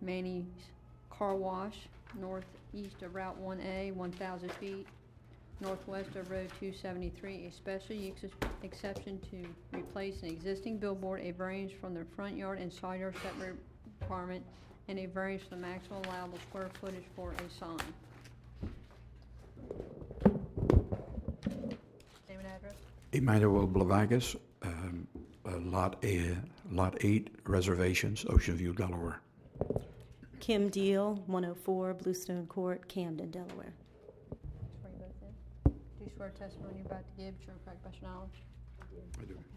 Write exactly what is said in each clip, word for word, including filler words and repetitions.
Manny's Car Wash, northeast of Route one A, one thousand feet, northwest of Road two seventy-three, a special use exception to replace an existing billboard, a variance from the front yard and side yard setback requirement, and a variance from the maximum allowable square footage for a sign. Name and address? Emmanuel Blavagas, um, uh, lot, a, lot eight, Reservations, Ocean View, Delaware. Kim Deal, one oh four Bluestone Court, Camden, Delaware. Swear you both in. Do you swear testimony you're about to give, true and correct, best of your knowledge? I do.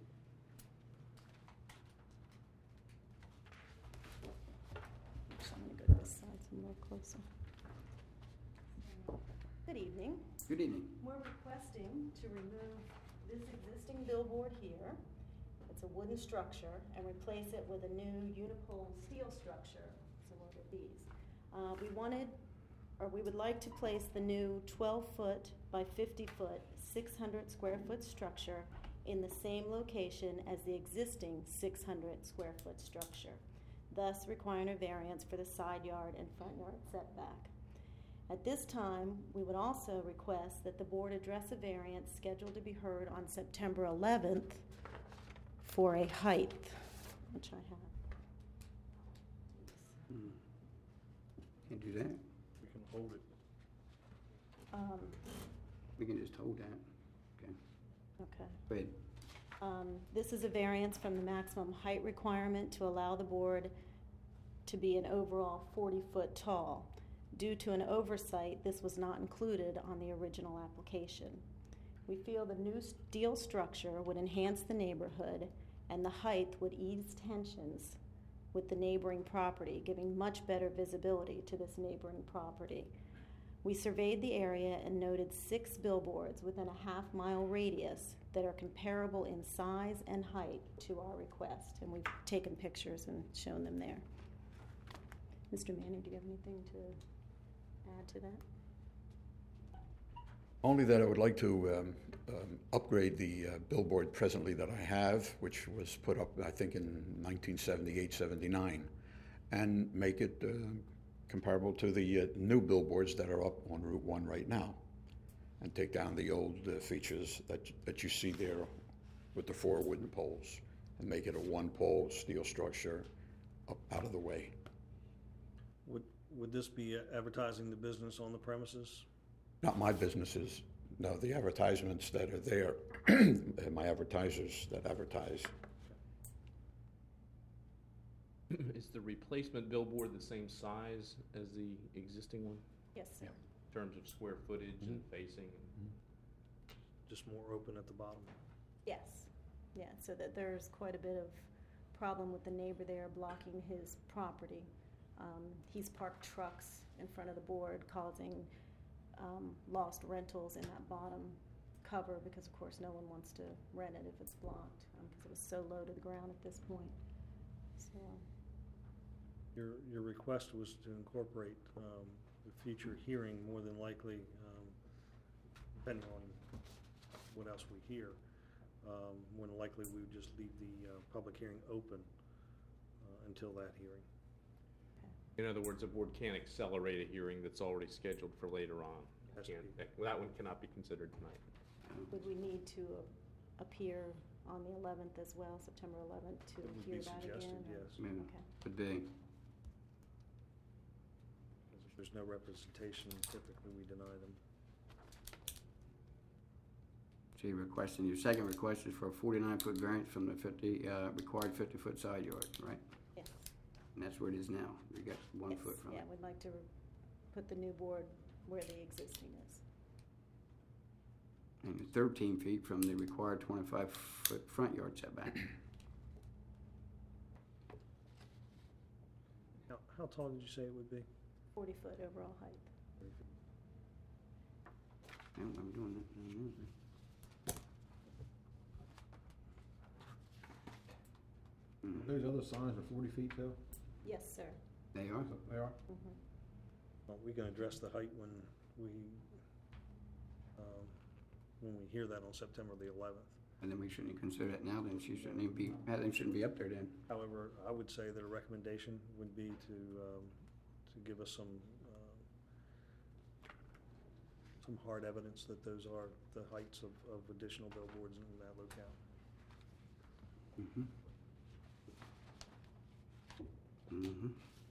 So I'm going to go to this side so I'm a little closer. Good evening. Good evening. We're requesting to remove this existing billboard here. It's a wooden structure, and replace it with a new unipole steel structure, similar to these. Uh, we wanted, or we would like to place the new twelve foot by fifty foot, six hundred square foot structure in the same location as the existing six hundred square foot structure, thus requiring a variance for the side yard and front yard setback. At this time, we would also request that the board address a variance scheduled to be heard on September eleventh for a height, which I have. Hmm. Can't do that. We can hold it. Um, We can just hold that. Okay. okay. Go ahead. Um, this is a variance from the maximum height requirement to allow the board to be an overall forty foot tall. Due to an oversight, this was not included on the original application. We feel the new steel structure would enhance the neighborhood, and the height would ease tensions with the neighboring property, giving much better visibility to this neighboring property. We surveyed the area and noted six billboards within a half mile radius that are comparable in size and height to our request, and we've taken pictures and shown them there. Mister Manning, do you have anything to add to that? Only that I would like to um, um, upgrade the uh, billboard presently that I have, which was put up, I think, in nineteen seventy-eight, seventy-nine, and make it uh, comparable to the uh, new billboards that are up on Route one right now, and take down the old uh, features that, that you see there with the four wooden poles, and make it a one-pole steel structure up out of the way. Would, would this be advertising the business on the premises? Not my businesses, no, the advertisements that are there, my advertisers that advertise. Is the replacement billboard the same size as the existing one Yes, sir. in terms of square footage and facing? Just more open at the bottom? Yes. Yeah, so that there's quite a bit of problem with the neighbor there blocking his property. Um, he's parked trucks in front of the board, causing um, lost rentals in that bottom cover, because of course no one wants to rent it if it's blocked, because um, it was so low to the ground at this point. So Your, your request was to incorporate um, the future hearing, more than likely, um, depending on what else we hear, um, more than likely we would just leave the uh, public hearing open uh, until that hearing. In other words, the board can't accelerate a hearing that's already scheduled for later on. Has to Can't- be. That one cannot be considered tonight. would we need to uh, appear on the eleventh as well, September eleventh, to It would hear be that suggested, again? or- yes. Yeah. Okay. Would be. If there's no representation, typically we deny them. So you're requesting, your second request is for a forty-nine foot variance from the fifty, uh, required fifty foot side yard, right? Yes. And that's where it is now. You got one Yes, foot from yeah, it. we'd like to put the new board where the existing is. And you're thirteen feet from the required twenty-five foot front yard setback. How, how tall did you say it would be? forty foot overall height. I don't remember doing that. I don't know. Mm, Those other signs are forty feet too? Yes, sir. They are? They are? Mhm. Well, we can address the height when we, um, when we hear that on September the eleventh. And then we shouldn't consider that now, then she shouldn't even be, they shouldn't be up there then. However, I would say that a recommendation would be to, um, to give us some, uh, some hard evidence that those are the heights of, of additional billboards in that locale. Mm-hmm. Mm-hmm.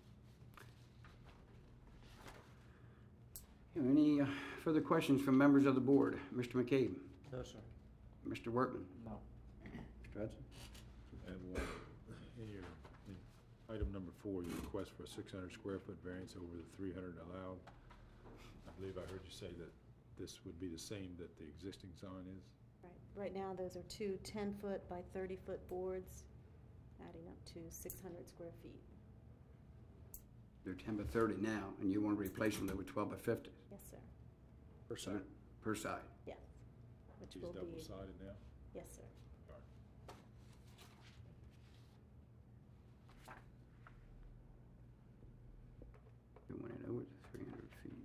Any uh, further questions from members of the board? Mister McCabe? No, sir. Mister Workman? No. Mister Hudson? And one, in your, in item number four, your request for a six hundred square foot variance over the three hundred allowed. I believe I heard you say that this would be the same that the existing sign is? Right, right now, those are two ten-foot by thirty-foot boards, adding up to six hundred square feet. They're ten by thirty now, and you want to replace them with twelve by fifty Yes, sir. Per side. per side. Yes. Which These will be, double-sided now? yes, sir. All right. You want it over the three hundred feet.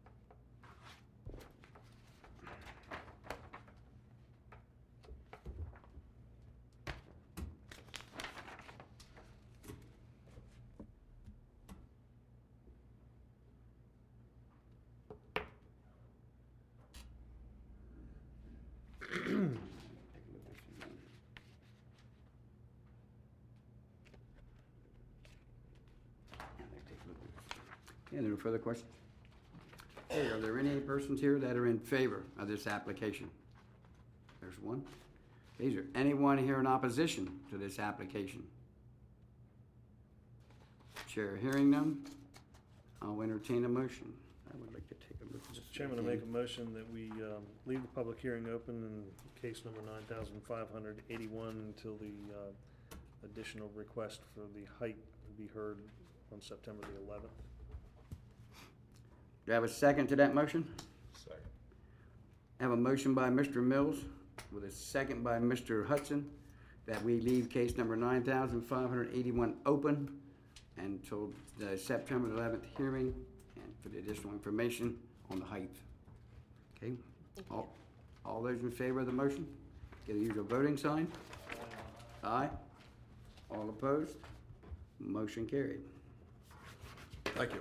Take a look at this again. Yeah, they take a look at this. Yeah, there are further questions? Hey, are there any persons here that are in favor of this application? There's one. Is there anyone here in opposition to this application? Chair hearing none, I'll entertain a motion. I would like to take a look at this. Mister Chairman, I make a motion that we um, leave the public hearing open in case number nine thousand five hundred eighty-one until the uh, additional request for the height be heard on September the eleventh. Do I have a second to that motion? Second. I have a motion by Mister Mills with a second by Mister Hudson that we leave case number nine thousand five hundred eighty-one open until the September eleventh hearing and for the additional information on the height. Okay? All, all those in favor of the motion, get the usual voting sign. Aye. All opposed? Motion carried. Thank you.